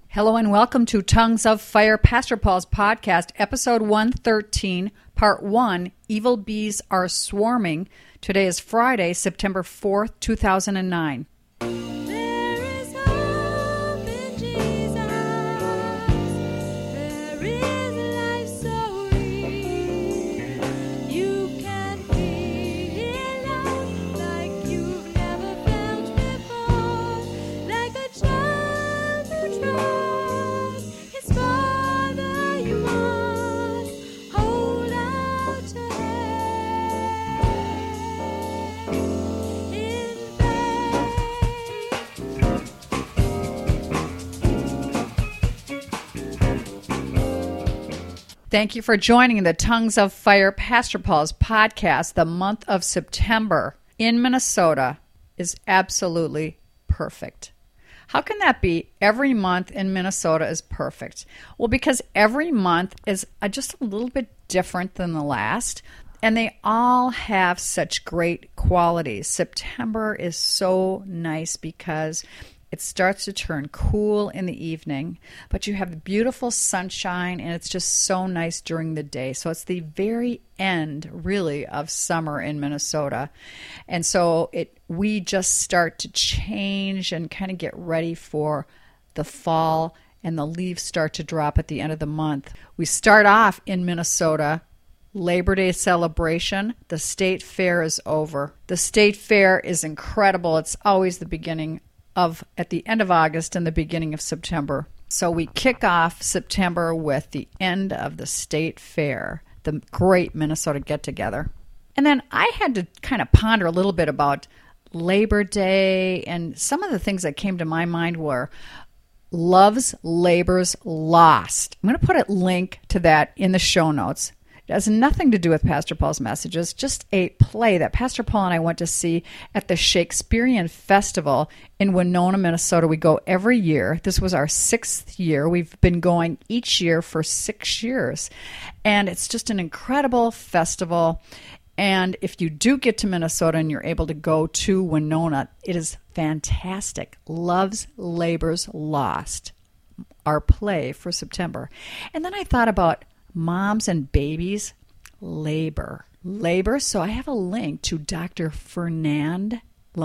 Hello and welcome to Tongues of Fire, Pastor Paul's podcast, episode 113, part 1, Evil Bees Are Swarming. Today is Friday, September 4th, 2009. Thank you for joining the Tongues of Fire, Pastor Paul's podcast. The month of September in Minnesota is absolutely perfect. How can that be? Every month in Minnesota is perfect. Well, because every month is just a little bit different than the last, and they all have such great qualities. September is so nice because it starts to turn cool in the evening, but you have beautiful sunshine, and it's just so nice during the day. So it's the very end, really, of summer in Minnesota. And so we just start to change and kind of get ready for the fall, and the leaves start to drop at the end of the month. We start off in Minnesota, Labor Day celebration. The state fair is over. The state fair is incredible. It's always the beginning at the end of August and the beginning of September. So we kick off September with the end of the state fair, the great Minnesota get-together. And then I had to kind of ponder a little bit about Labor Day, and some of the things that came to my mind were Love's Labor's Lost. I'm going to put a link to that in the show notes. It has nothing to do with Pastor Paul's messages, just a play that Pastor Paul and I went to see at the Shakespearean Festival in Winona, Minnesota. We go every year. This was our 6th year. We've been going each year for 6 years. And it's just an incredible festival. And if you do get to Minnesota and you're able to go to Winona, it is fantastic. Love's Labor's Lost, our play for September. And then I thought about moms and babies, labor. So I have a link to Dr. Fernand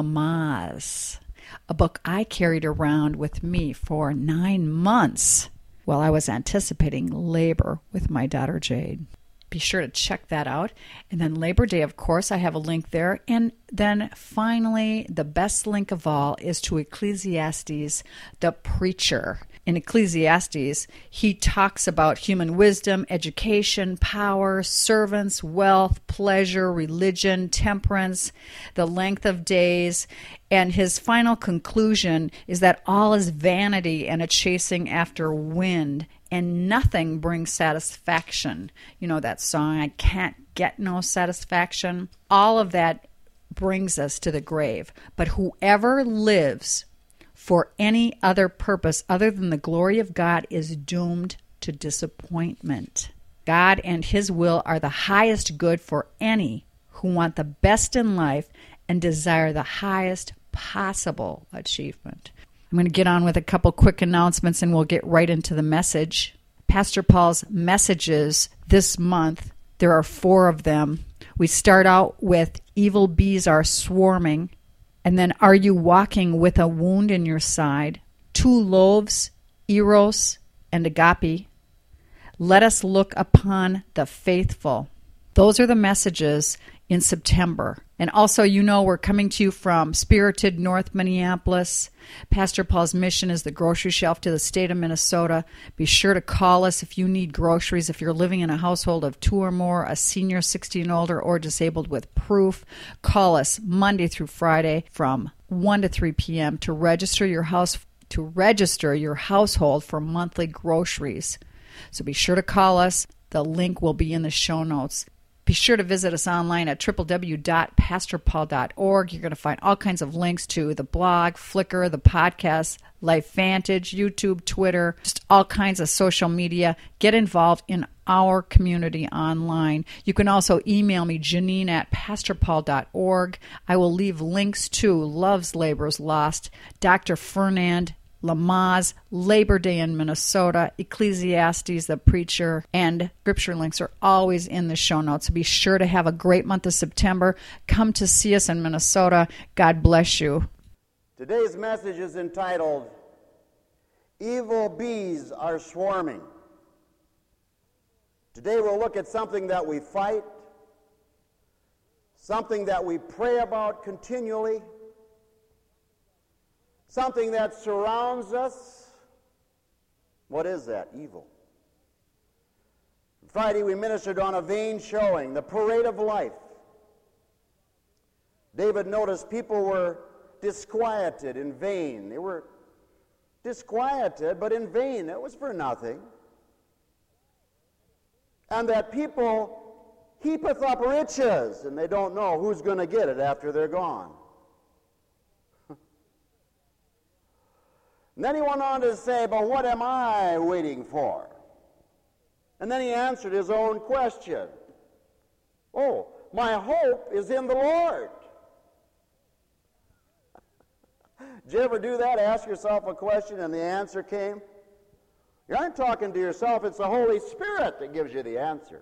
Lamaze, a book I carried around with me for 9 months while I was anticipating labor with my daughter Jade. Be sure to check that out. And then Labor Day, of course, I have a link there. And then finally, the best link of all is to Ecclesiastes, the preacher. In Ecclesiastes, he talks about human wisdom, education, power, servants, wealth, pleasure, religion, temperance, the length of days. And his final conclusion is that all is vanity and a chasing after wind, and nothing brings satisfaction. You know that song, I can't get no satisfaction? All of that brings us to the grave. But whoever lives for any other purpose other than the glory of God is doomed to disappointment. God and His will are the highest good for any who want the best in life and desire the highest possible achievement. I'm going to get on with a couple quick announcements and we'll get right into the message. Pastor Paul's messages this month, there are 4 of them. We start out with Evil Bees Are Swarming, and then Are You Walking with a Wound in Your Side? 2 Loaves, Eros and Agape. Let Us Look Upon the Faithful. Those are the messages in September. And also, you know, we're coming to you from Spirited North Minneapolis. Pastor Paul's mission is the grocery shelf to the state of Minnesota. Be sure to call us if you need groceries. If you're living in a household of 2 or more, a senior 60 and older, or disabled with proof, call us Monday through Friday from 1 to 3 p.m. to register your household for monthly groceries. So be sure to call us. The link will be in the show notes. Be sure to visit us online at www.pastorpaul.org. You're going to find all kinds of links to the blog, Flickr, the podcast, LifeVantage, YouTube, Twitter, just all kinds of social media. Get involved in our community online. You can also email me, Janine at pastorpaul.org. I will leave links to Love's Labor's Lost, Dr. Fernand Lamaze, Labor Day in Minnesota, Ecclesiastes, the preacher, and scripture links are always in the show notes. So be sure to have a great month of September. Come to see us in Minnesota. God bless you. Today's message is entitled, Evil Bees Are Swarming. Today we'll look at something that we fight, something that we pray about continually, something that surrounds us. What is that? Evil. Friday we ministered on a vain showing, the parade of life. David noticed people were disquieted in vain. They were disquieted, but in vain. It was for nothing. And that people heapeth up riches, and they don't know who's going to get it after they're gone. And then he went on to say, but what am I waiting for? And then he answered his own question. Oh, my hope is in the Lord. Did you ever do that? Ask yourself a question and the answer came? You aren't talking to yourself. It's the Holy Spirit that gives you the answer.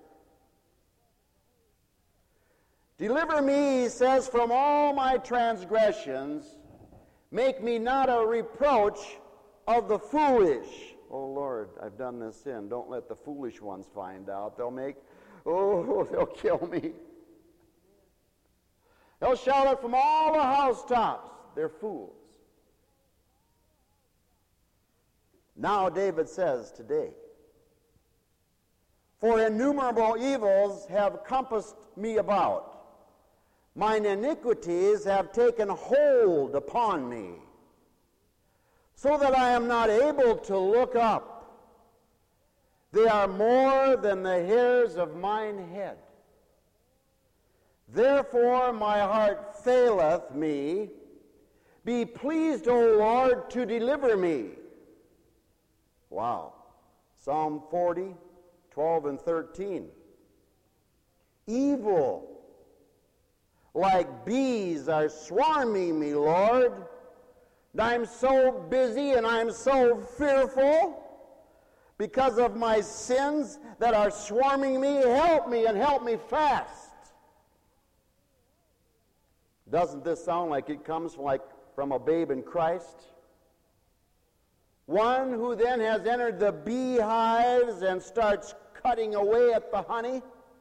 Deliver me, he says, from all my transgressions. Make me not a reproach of the foolish. Oh, Lord, I've done this sin. Don't let the foolish ones find out. They'll kill me. They'll shout it from all the housetops. They're fools. Now David says today, for innumerable evils have compassed me about. Mine iniquities have taken hold upon me, so that I am not able to look up. They are more than the hairs of mine head. Therefore my heart faileth me. Be pleased, O Lord, to deliver me. Wow. Psalm 40, 12 and 13. Evil, like bees, are swarming me, Lord. And I'm so busy and I'm so fearful because of my sins that are swarming me. Help me and help me fast. Doesn't this sound like it comes from a babe in Christ? One who then has entered the beehives and starts cutting away at the honey.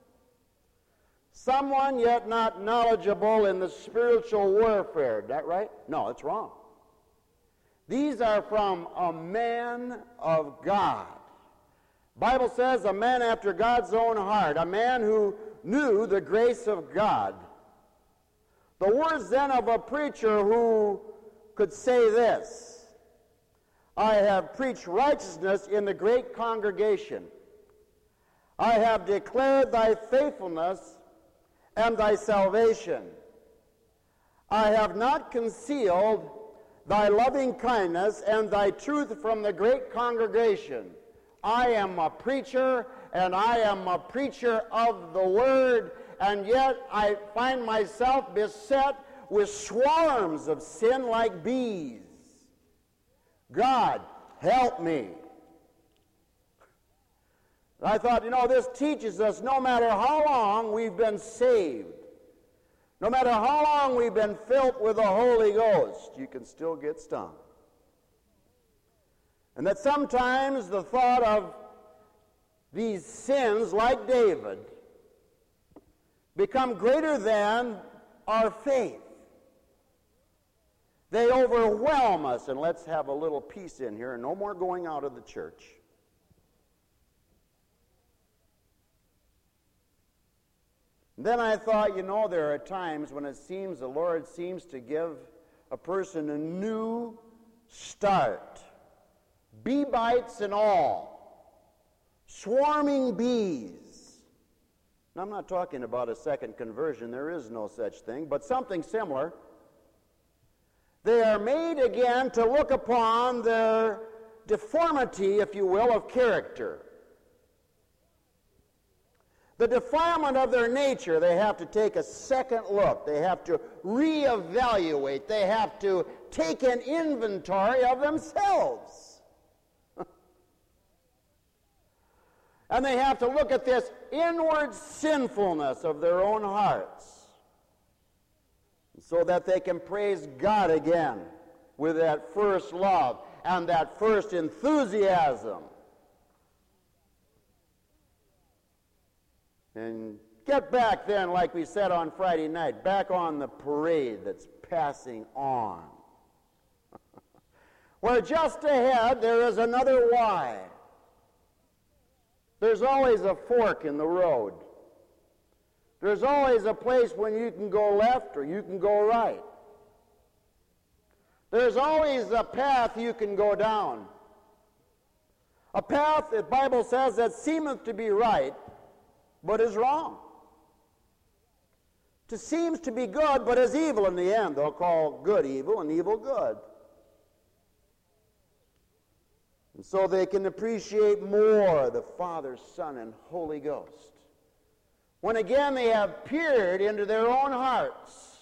Someone yet not knowledgeable in the spiritual warfare. Is that right? No, it's wrong. These are from a man of God. Bible says a man after God's own heart, a man who knew the grace of God. The words then of a preacher who could say this, I have preached righteousness in the great congregation. I have declared thy faithfulness and thy salvation. I have not concealed thy loving kindness and thy truth from the great congregation. I am a preacher, and I am a preacher of the word, and yet I find myself beset with swarms of sin like bees. God, help me. I thought, this teaches us no matter how long we've been saved, no matter how long we've been filled with the Holy Ghost, you can still get stung. And that sometimes the thought of these sins, like David, become greater than our faith. They overwhelm us, and let's have a little peace in here, and no more going out of the church. Then I thought, there are times when it seems the Lord seems to give a person a new start. Bee bites and all. Swarming bees. Now, I'm not talking about a second conversion. There is no such thing, but something similar. They are made again to look upon their deformity, if you will, of character. the defilement of their nature, they have to take a second look. They have to reevaluate. They have to take an inventory of themselves. And they have to look at this inward sinfulness of their own hearts so that they can praise God again with that first love and that first enthusiasm. And get back then, like we said on Friday night, back on the parade that's passing on. Where just ahead there is another Y. There's always a fork in the road. There's always a place when you can go left or you can go right. There's always a path you can go down. A path, the Bible says, that seemeth to be right, but is wrong. It seems to be good, but is evil in the end. They'll call good evil and evil good. And so they can appreciate more the Father, Son, and Holy Ghost. When again they have peered into their own hearts,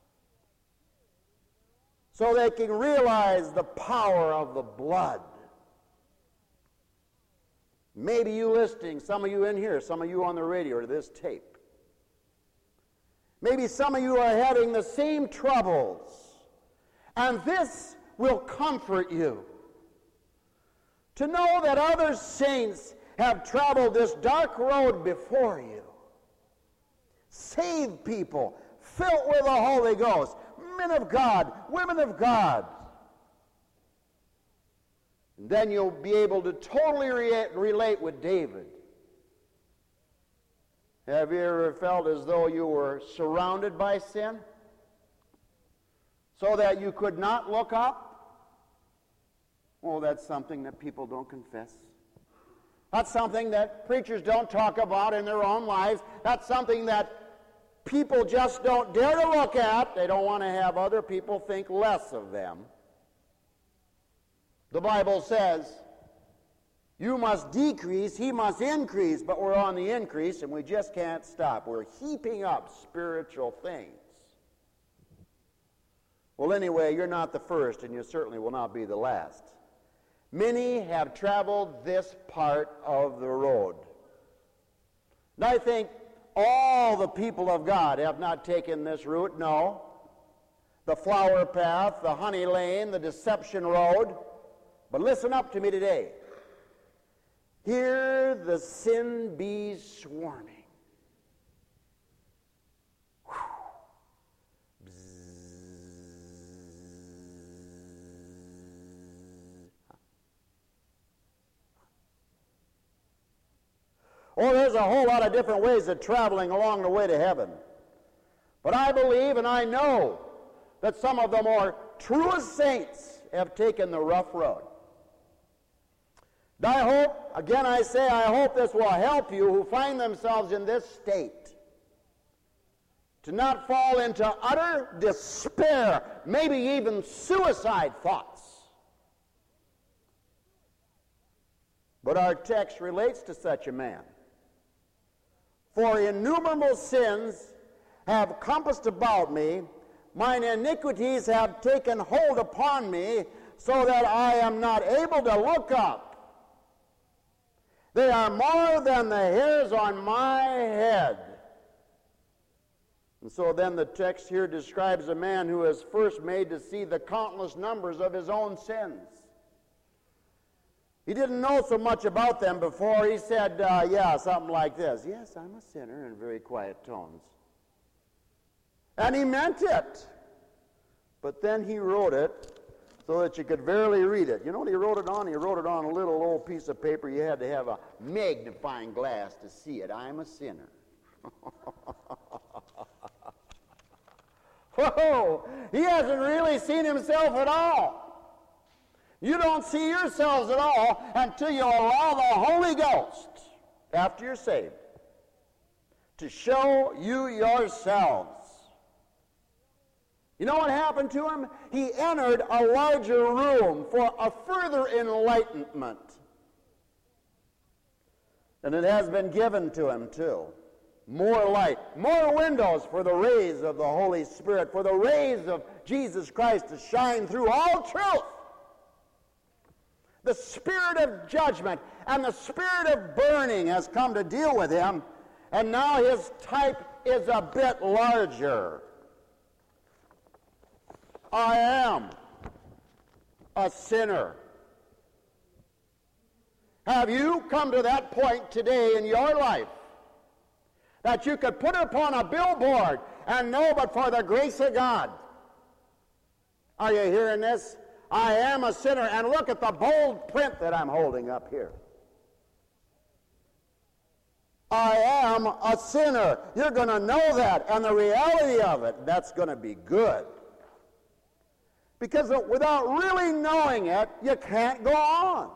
so they can realize the power of the blood. Maybe you listening, some of you in here, some of you on the radio or this tape. Maybe some of you are having the same troubles. And this will comfort you. To know that other saints have traveled this dark road before you. Saved people, filled with the Holy Ghost, men of God, women of God. And then you'll be able to totally relate with David. Have you ever felt as though you were surrounded by sin? So that you could not look up? Oh, that's something that people don't confess. That's something that preachers don't talk about in their own lives. That's something that people just don't dare to look at. They don't want to have other people think less of them. The Bible says, you must decrease, he must increase, but we're on the increase and we just can't stop. We're heaping up spiritual things. Well, anyway, you're not the first and you certainly will not be the last. Many have traveled this part of the road. And I think all the people of God have not taken this route, no. The flower path, the honey lane, the deception road. But listen up to me today. Hear the sin bees swarming. Oh, there's a whole lot of different ways of traveling along the way to heaven. But I believe and I know that some of the more truest saints have taken the rough road. And I hope, again I say, I hope this will help you who find themselves in this state to not fall into utter despair, maybe even suicide thoughts. But our text relates to such a man. For innumerable sins have compassed about me, mine iniquities have taken hold upon me, so that I am not able to look up. They are more than the hairs on my head. And so then the text here describes a man who is first made to see the countless numbers of his own sins. He didn't know so much about them before. He said, something like this. Yes, I'm a sinner, in very quiet tones. And he meant it. But then he wrote it so that you could barely read it. You know what he wrote it on? He wrote it on a little old piece of paper. You had to have a magnifying glass to see it. I'm a sinner. Whoa! He hasn't really seen himself at all. You don't see yourselves at all until you allow the Holy Ghost, after you're saved, to show you yourselves. You know what happened to him? He entered a larger room for a further enlightenment. And it has been given to him too. more light, more windows for the rays of the Holy Spirit, for the rays of Jesus Christ to shine through all truth. The spirit of judgment and the spirit of burning has come to deal with him, and now his type is a bit larger. I am a sinner. Have you come to that point today in your life that you could put it upon a billboard and know but for the grace of God? Are you hearing this? I am a sinner. And look at the bold print that I'm holding up here. I am a sinner. You're going to know that, and the reality of it, that's going to be good. Because without really knowing it, you can't go on.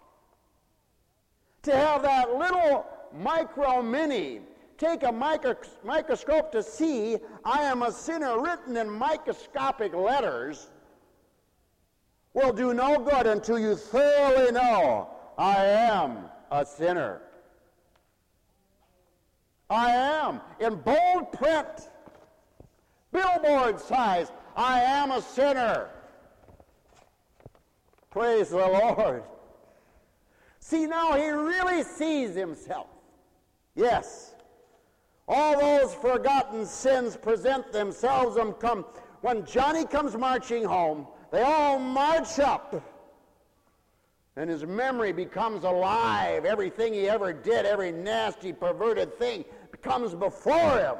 To have that little micro-mini take a microscope to see I am a sinner written in microscopic letters will do no good until you thoroughly know I am a sinner. I am, in bold print, billboard size, I am a sinner. Praise the Lord. See, now he really sees himself. Yes. All those forgotten sins present themselves and come. When Johnny comes marching home, they all march up. And his memory becomes alive. Everything he ever did, every nasty, perverted thing comes before him.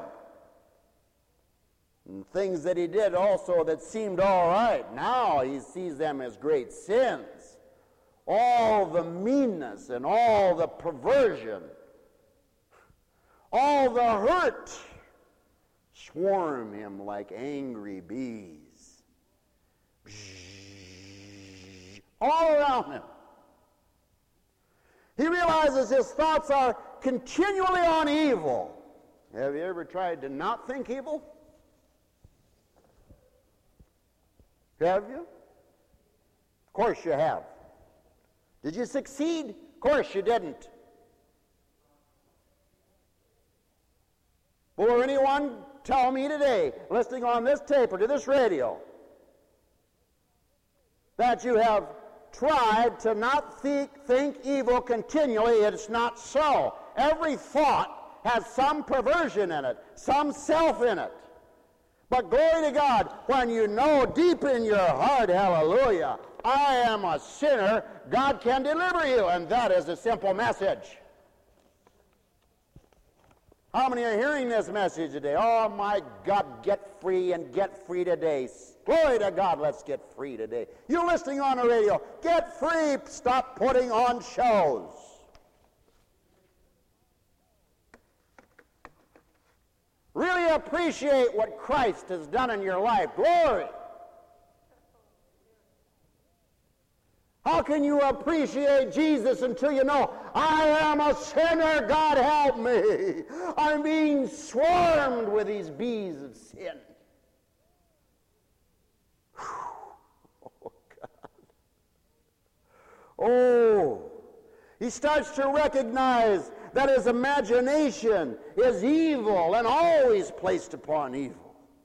And things that he did also that seemed all right, now he sees them as great sins. All the meanness and all the perversion, all the hurt swarm him like angry bees. All around him. He realizes his thoughts are continually on evil. Have you ever tried to not think evil? Have you? Of course you have. Did you succeed? Of course you didn't. Will anyone tell me today, listening on this tape or to this radio, that you have tried to not think evil continually? It's not so. Every thought has some perversion in it, some self in it. But glory to God, when you know deep in your heart, hallelujah, I am a sinner, God can deliver you, and that is a simple message. How many are hearing this message today? Oh my God, get free and get free today. Glory to God, let's get free today. You listening on the radio, get free, stop putting on shows. Really appreciate what Christ has done in your life. Glory. How can you appreciate Jesus until you know, I am a sinner, God help me. I'm being swarmed with these bees of sin. Oh, God. Oh, he starts to recognize that his imagination is evil and always placed upon evil.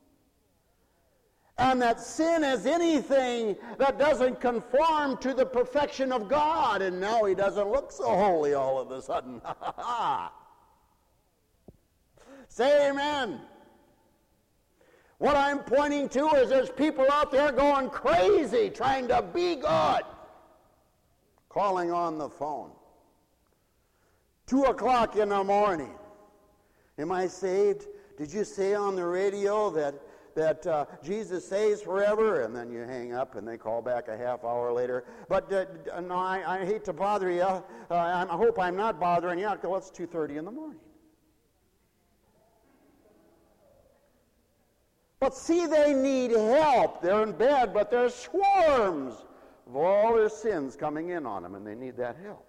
And that sin is anything that doesn't conform to the perfection of God. And now he doesn't look so holy all of a sudden. Say amen. What I'm pointing to is there's people out there going crazy trying to be good. Calling on the phone. 2 o'clock in the morning. Am I saved? Did you say on the radio that Jesus saves forever? And then you hang up and they call back a half hour later. But no, I hate to bother you. I hope I'm not bothering you. Well, it's 2:30 in the morning. But see, they need help. They're in bed, but there's swarms of all their sins coming in on them, and they need that help.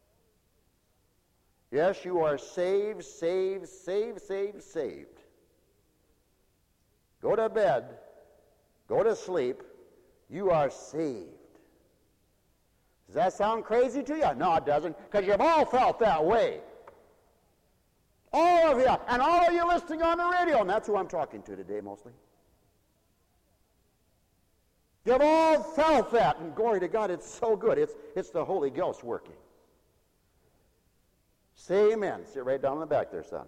Yes, you are saved, saved, saved, saved, saved. Go to bed, go to sleep, you are saved. Does that sound crazy to you? No, it doesn't, because you've all felt that way. All of you, and all of you listening on the radio, and that's who I'm talking to today mostly. You've all felt that, and glory to God, it's so good. It's the Holy Ghost working. Say amen. Sit right down in the back there, son.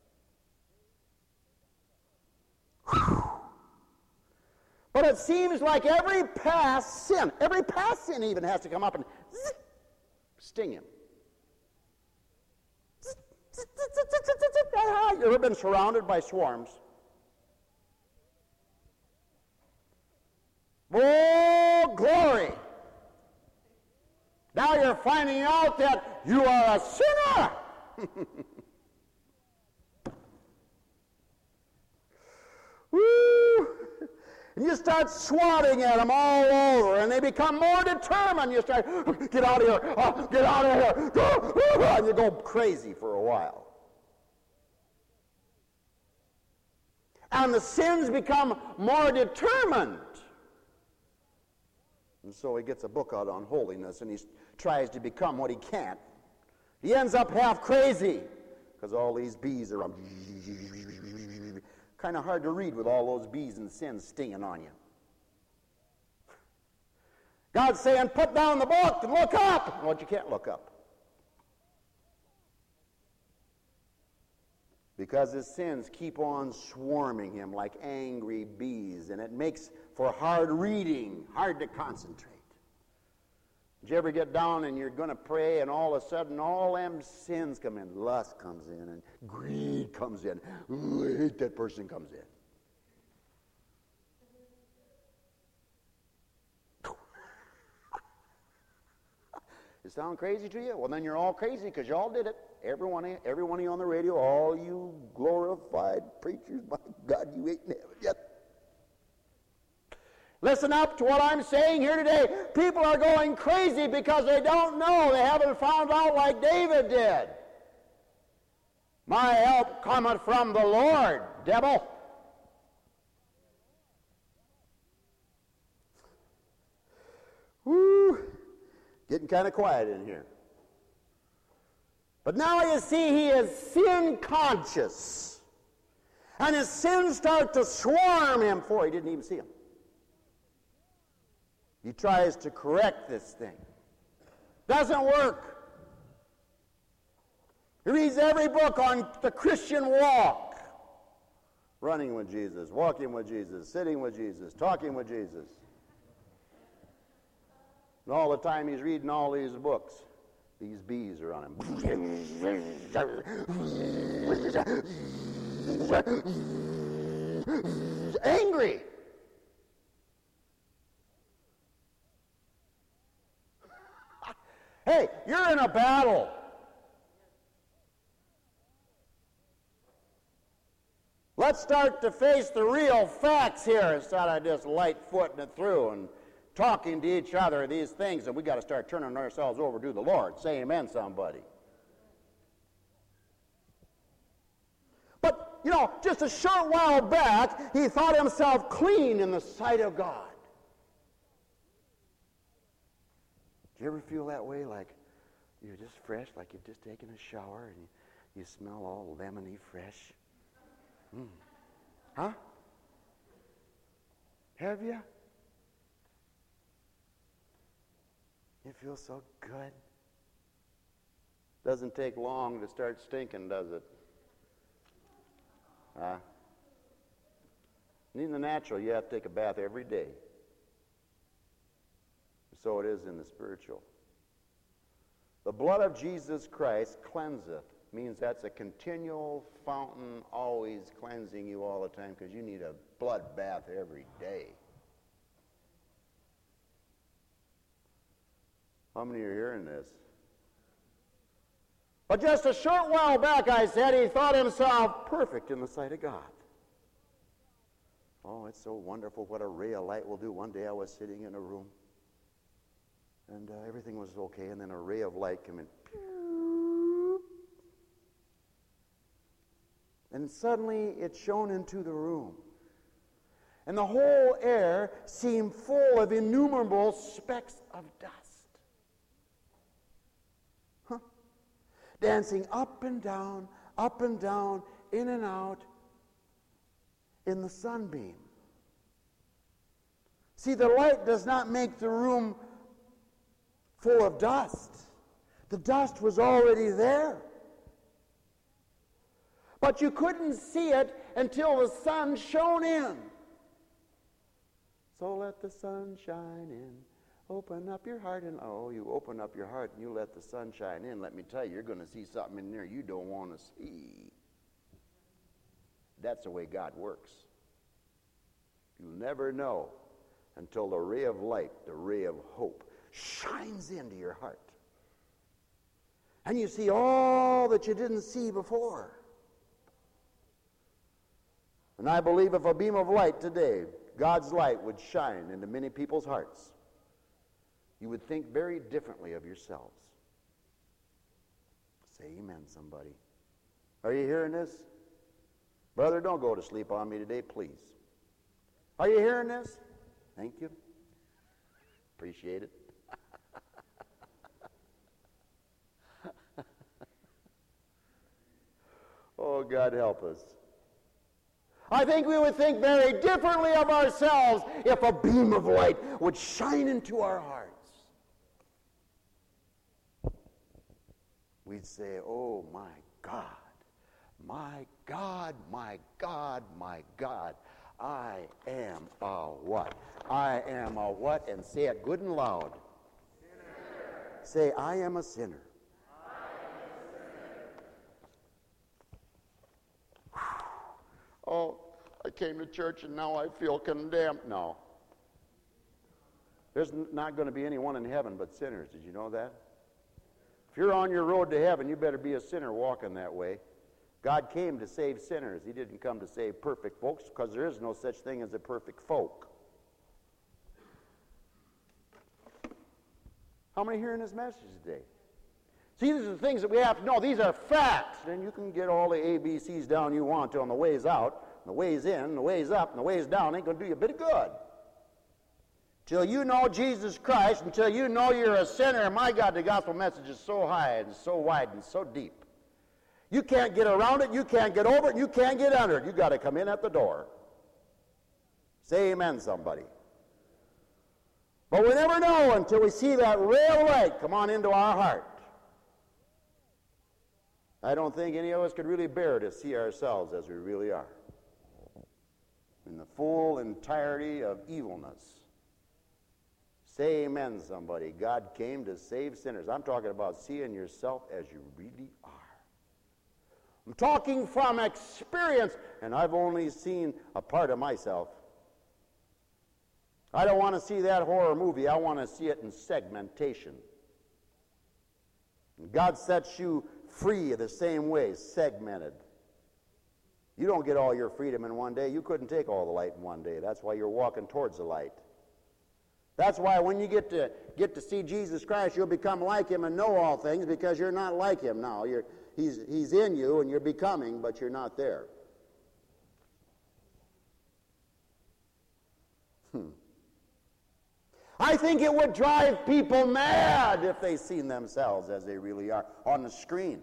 Whew. But it seems like every past sin even has to come up and sting him. You ever been surrounded by swarms? Oh, glory! Now you're finding out that you are a sinner! Woo! And you start swatting at them all over, and they become more determined. You start, get out of here, get out of here, and you go crazy for a while. And the sins become more determined. And so he gets a book out on holiness, and he tries to become what he can't. He ends up half crazy, because all these bees are kind of hard to read with all those bees and sins stinging on you. God's saying, put down the book and look up. Well, you can't look up. Because his sins keep on swarming him like angry bees, and it makes for hard reading, hard to concentrate. Did you ever get down and you're going to pray, and all of a sudden all them sins come in? Lust comes in, and greed comes in. Ooh, I hate that person comes in. It sound crazy to you? Well, then you're all crazy because you all did it. Every one of you on the radio, all you glorified preachers, my God, you ain't in heaven yet. Listen up to what I'm saying here today. People are going crazy because they don't know. They haven't found out like David did. My help cometh from the Lord, devil. Woo! Getting kind of quiet in here. But now you see he is sin conscious. And his sins start to swarm him before he didn't even see them. He tries to correct this thing. Doesn't work. He reads every book on the Christian walk. Running with Jesus, walking with Jesus, sitting with Jesus, talking with Jesus. And all the time he's reading all these books, these bees are on him. Angry. Hey, you're in a battle. Let's start to face the real facts here instead of just light-footing it through and talking to each other these things, and we got to start turning ourselves over to the Lord. Say amen, somebody. But, you know, just a short while back, he thought himself clean in the sight of God. Do you ever feel that way, like you're just fresh, like you've just taken a shower and you smell all lemony fresh? Huh? Have you? You feel so good. Doesn't take long to start stinking, does it? And in the natural, you have to take a bath every day. So it is in the spiritual. The blood of Jesus Christ cleanseth. Means that's a continual fountain, always cleansing you all the time, because you need a blood bath every day. How many are hearing this? But just a short while back, I said, he thought himself perfect in the sight of God. Oh, it's so wonderful what a ray of light will do. One day I was sitting in a room, and everything was okay, and then a ray of light came in. And suddenly it shone into the room. And the whole air seemed full of innumerable specks of dust. Dancing up and down, up and down, in and out, in the sunbeam. See, the light does not make the room full of dust. The dust was already there. But you couldn't see it until the sun shone in. So let the sun shine in. Open up your heart and you open up your heart and you let the sun shine in. Let me tell you, you're going to see something in there you don't want to see. That's the way God works. You'll never know until the ray of light, the ray of hope, shines into your heart. And you see all that you didn't see before. And I believe if a beam of light today, God's light, would shine into many people's hearts, you would think very differently of yourselves. Say amen, somebody. Are you hearing this? Brother, don't go to sleep on me today, please. Are you hearing this? Thank you. Appreciate it. Oh, God help us. I think we would think very differently of ourselves if a beam of light would shine into our hearts. We'd say, oh my God, my God, my God, my God, I am a what? I am a what? And say it good and loud. Sinner. Say, I am a sinner. Oh, I came to church and now I feel condemned. No. There's not going to be anyone in heaven but sinners. Did you know that? If you're on your road to heaven, you better be a sinner walking that way. God came to save sinners. He didn't come to save perfect folks, because there is no such thing as a perfect folk. How many are hearing this message today? See, these are the things that we have to know. These are facts. Then you can get all the ABCs down you want to on the ways out, and the ways in, and the ways up, and the ways down. Ain't going to do you a bit of good. Till you know Jesus Christ, until you know you're a sinner, my God, the gospel message is so high and so wide and so deep. You can't get around it, you can't get over it, you can't get under it. You got to come in at the door. Say amen, somebody. But we never know until we see that ray of light come on into our heart. I don't think any of us could really bear to see ourselves as we really are, in the full entirety of evilness. Say amen, somebody. God came to save sinners. I'm talking about seeing yourself as you really are. I'm talking from experience, and I've only seen a part of myself. I don't want to see that horror movie. I want to see it in segmentation. And God sets you free the same way, segmented. You don't get all your freedom in one day. You couldn't take all the light in one day. That's why you're walking towards the light. That's why when you get to see Jesus Christ, you'll become like him and know all things, because you're not like him now. He's in you and you're becoming, but you're not there. I think it would drive people mad if they seen themselves as they really are on the screen.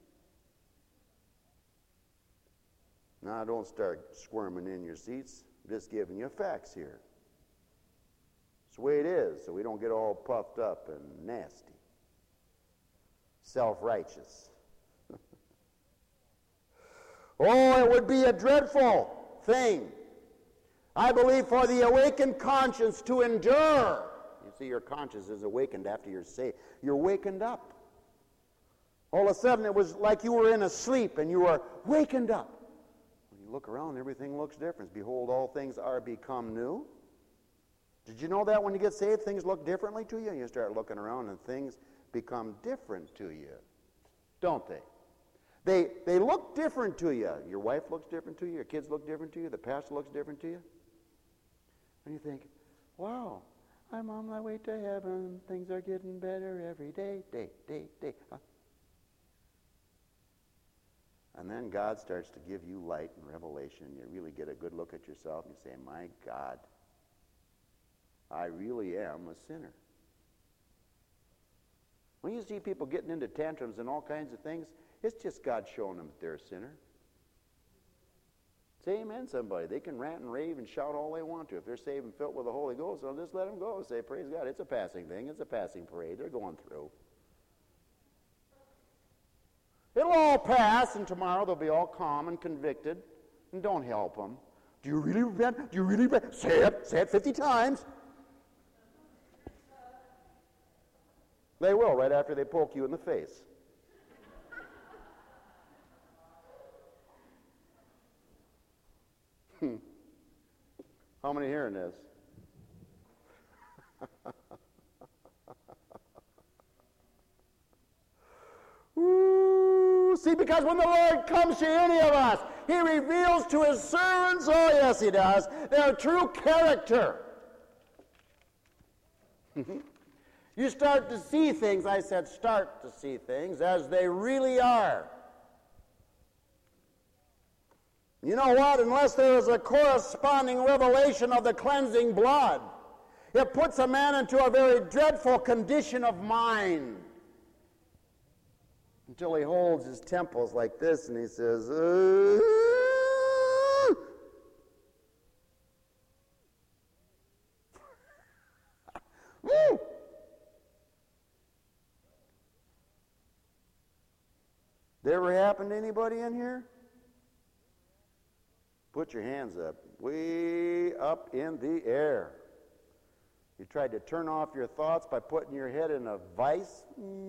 Now, don't start squirming in your seats. I'm just giving you facts here. It's the way it is, so we don't get all puffed up and nasty, self-righteous. Oh, it would be a dreadful thing, I believe, for the awakened conscience to endure. You see, your conscience is awakened after you're saved. You're wakened up. All of a sudden, it was like you were in a sleep and you were wakened up. When you look around, everything looks different. Behold, all things are become new. Did you know that when you get saved, things look differently to you? You start looking around and things become different to you, don't they? They look different to you. Your wife looks different to you. Your kids look different to you. The pastor looks different to you. And you think, wow, I'm on my way to heaven. Things are getting better every day. Huh? And then God starts to give you light and revelation. You really get a good look at yourself and you say, my God, I really am a sinner. When you see people getting into tantrums and all kinds of things, it's just God showing them that they're a sinner. Say amen, somebody. They can rant and rave and shout all they want to. If they're saved and filled with the Holy Ghost, they'll just let them go. Say, praise God, it's a passing thing. It's a passing parade. They're going through. It'll all pass, and tomorrow they'll be all calm and convicted. And don't help them. Do you really repent? Do you really repent? Say it. Say it 50 times. They will, right after they poke you in the face. How many hearing this? Ooh, see, because when the Lord comes to any of us, He reveals to His servants, oh yes He does, their true character. You start to see things, I said start to see things as they really are. You know what? Unless there is a corresponding revelation of the cleansing blood, it puts a man into a very dreadful condition of mind. Until he holds his temples like this and he says, Did it ever happen to anybody in here? Put your hands up, way up in the air. You tried to turn off your thoughts by putting your head in a vice?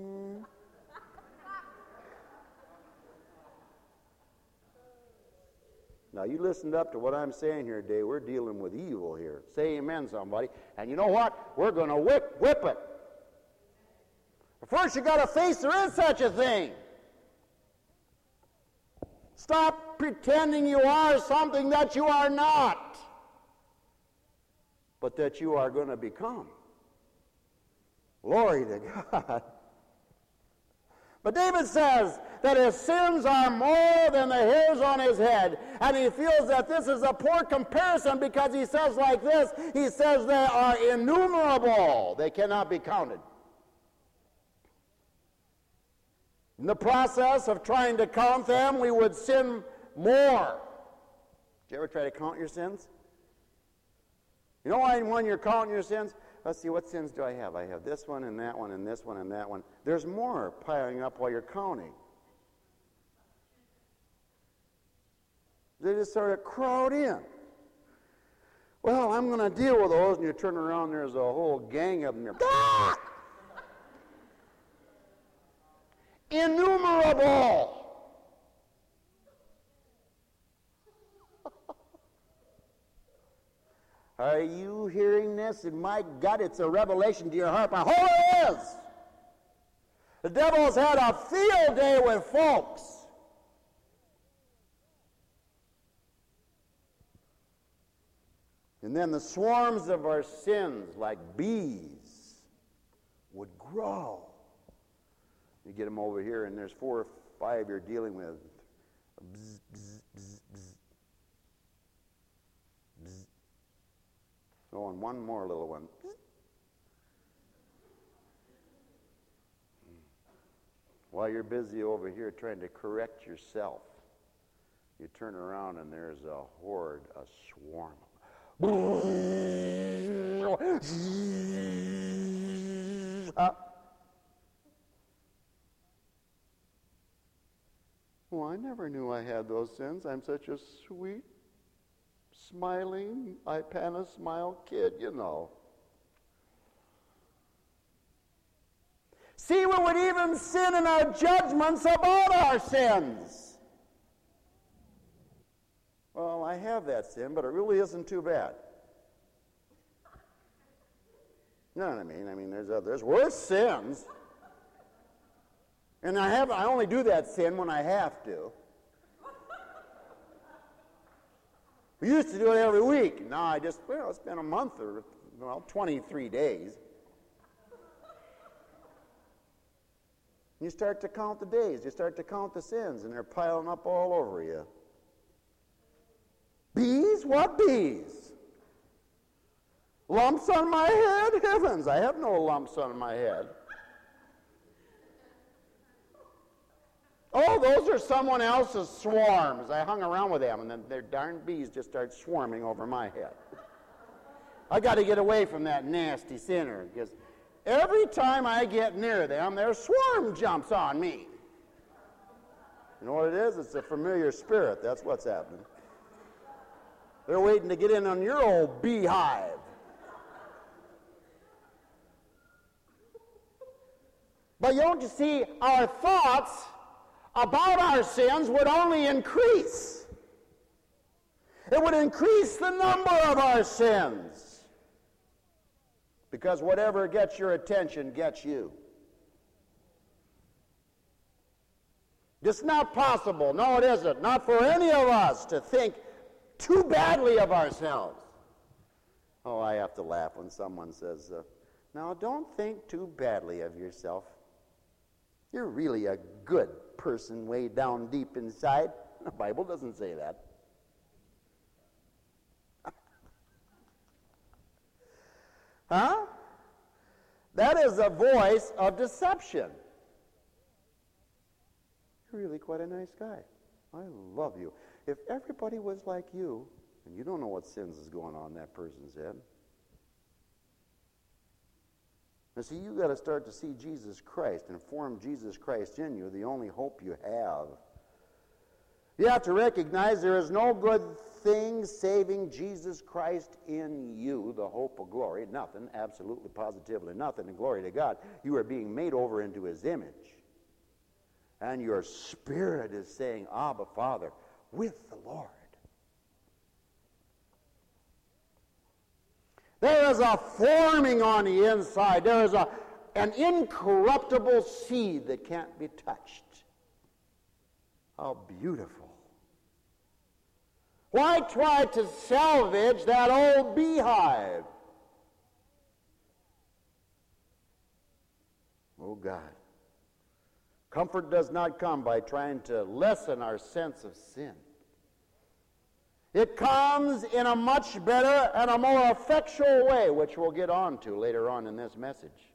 Now, you listened up to what I'm saying here today. We're dealing with evil here. Say amen, somebody. And you know what? We're going to whip it. But first, you got to face there is such a thing. Stop pretending you are something that you are not, but that you are going to become. Glory to God. But David says that his sins are more than the hairs on his head. And he feels that this is a poor comparison because he says like this, he says they are innumerable. They cannot be counted. In the process of trying to count them, we would sin more. Did you ever try to count your sins? You know why when you're counting your sins? Let's see, what sins do I have? I have this one and that one and this one and that one. There's more piling up while you're counting. They just sort of crowd in. Well, I'm going to deal with those, and you turn around, there's a whole gang of them. Innumerable. Are you hearing this? And my God, it's a revelation to your heart. But it is. The devil's had a field day with folks. And then the swarms of our sins, like bees, would grow. You get them over here, and there's 4 or 5 you're dealing with. Bzz, bzz, bzz, bzz. Bzz. Oh, and one more little one. While you're busy over here trying to correct yourself, you turn around and there's a horde, a swarm. Well, I never knew I had those sins. I'm such a sweet, smiling, Ipana smile kid, you know. See, we would even sin in our judgments about our sins. Well, I have that sin, but it really isn't too bad. You know what I mean? I mean, there's worse sins. And I only do that sin when I have to. We used to do it every week. Now it's been a month or, 23 days. You start to count the days. You start to count the sins, and they're piling up all over you. Bees? What bees? Lumps on my head? Heavens, I have no lumps on my head. those are someone else's swarms. I hung around with them, and then their darn bees just start swarming over my head. I got to get away from that nasty sinner, because every time I get near them, their swarm jumps on me. You know what it is? It's a familiar spirit. That's what's happening. They're waiting to get in on your old beehive. But don't you see, our thoughts about our sins would only increase. It would increase the number of our sins. Because whatever gets your attention gets you. It's not possible, no it isn't, not for any of us to think too badly of ourselves. Oh, I have to laugh when someone says, now don't think too badly of yourself. You're really a good person way down deep inside. The Bible doesn't say that. Huh? That is a voice of deception. You're really quite a nice guy. I love you. If everybody was like you, and you don't know what sins is going on in that person's head. Now see, you got to start to see Jesus Christ and form Jesus Christ in you, the only hope you have. You have to recognize there is no good thing saving Jesus Christ in you, the hope of glory. Nothing, absolutely, positively nothing, and glory to God. You are being made over into His image. And your spirit is saying, Abba, Father, with the Lord. There is a forming on the inside. There is an incorruptible seed that can't be touched. How beautiful. Why try to salvage that old beehive? Oh God. Comfort does not come by trying to lessen our sense of sin. It comes in a much better and a more effectual way, which we'll get on to later on in this message.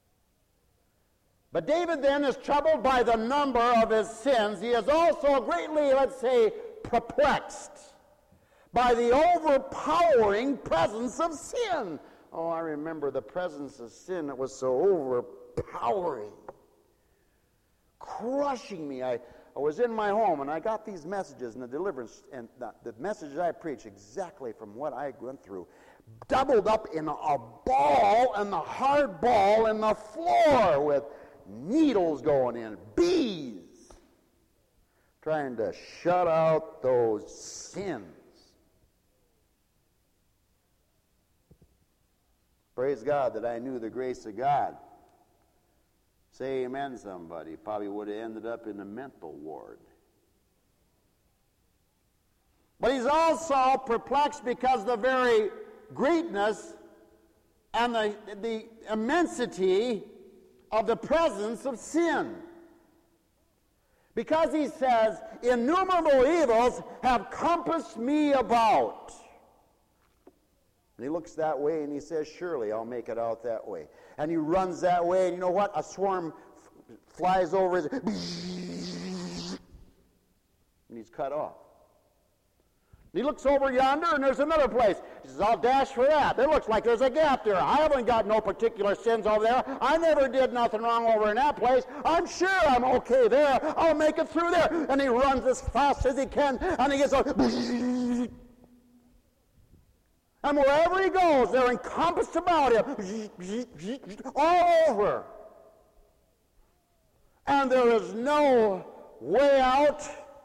But David then is troubled by the number of his sins. He is also greatly, let's say, perplexed by the overpowering presence of sin. Oh, I remember the presence of sin that was so overpowering, crushing me. I was in my home, and I got these messages and the deliverance, and the messages I preach exactly from what I went through, doubled up in a ball, and the hard ball in the floor with needles going in, bees, trying to shut out those sins. Praise God that I knew the grace of God. Say amen, somebody. Probably would have ended up in a mental ward. But he's also perplexed because the very greatness and the immensity of the presence of sin. Because he says, innumerable evils have compassed me about. And he looks that way and he says, surely I'll make it out that way. And he runs that way, and you know what? A swarm flies over his, and he's cut off. And he looks over yonder, and there's another place. He says, I'll dash for that. It looks like there's a gap there. I haven't got no particular sins over there. I never did nothing wrong over in that place. I'm sure I'm okay there. I'll make it through there. And he runs as fast as he can, and he gets and wherever he goes, they're encompassed about him, all over. And there is no way out.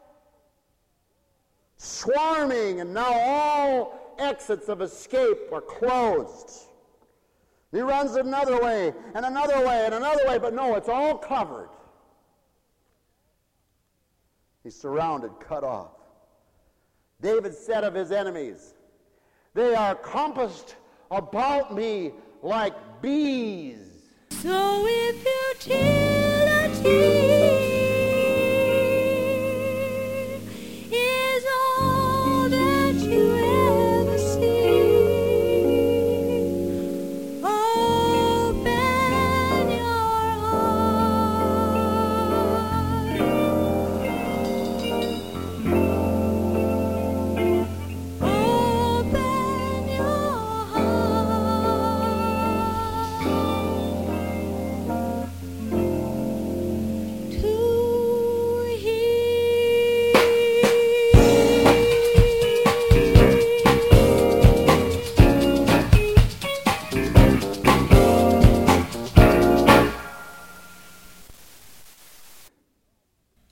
Swarming, and now all exits of escape are closed. He runs another way, and another way, and another way, but no, it's all covered. He's surrounded, cut off. David said of his enemies, they are compassed about me like bees. So if you till a tear